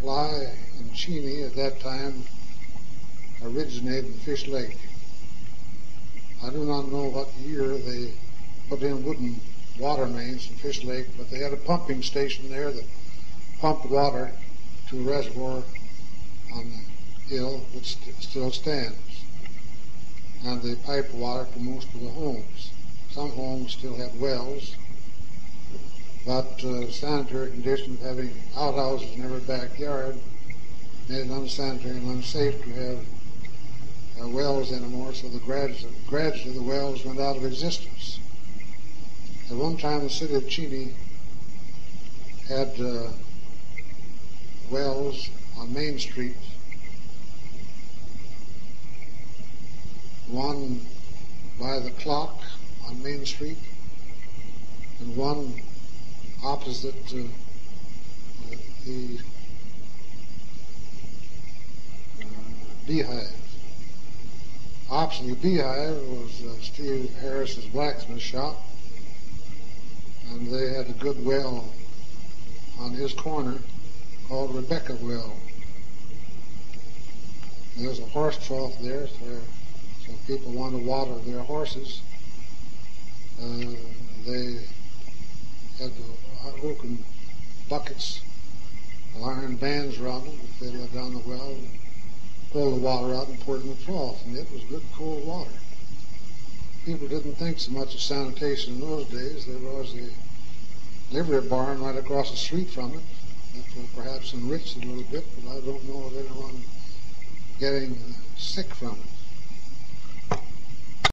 supply in Cheney at that time originated in Fish Lake. I do not know what year they put in wooden water mains in Fish Lake, but they had a pumping station there that pumped water to a reservoir on the hill, which still stands. And they piped water to most of the homes. Some homes still had wells, but sanitary conditions, having outhouses in every backyard, made it unsanitary and unsafe to have wells anymore, so gradually the wells went out of existence. At one time, the city of Cheney had wells on Main Street, one by the clock on Main Street, and one opposite the Beehive. Opposite the Beehive was Steve Harris's blacksmith shop, and they had a good well on his corner called Rebecca Well. There's a horse trough there, so people want to water their horses. They had oaken buckets, iron bands around them that they let down the well and pull the water out and pour it in the trough, and it was good cold water. People didn't think so much of sanitation in those days. There was a livery barn right across the street from it that perhaps enriched it a little bit, but I don't know of anyone getting sick from it.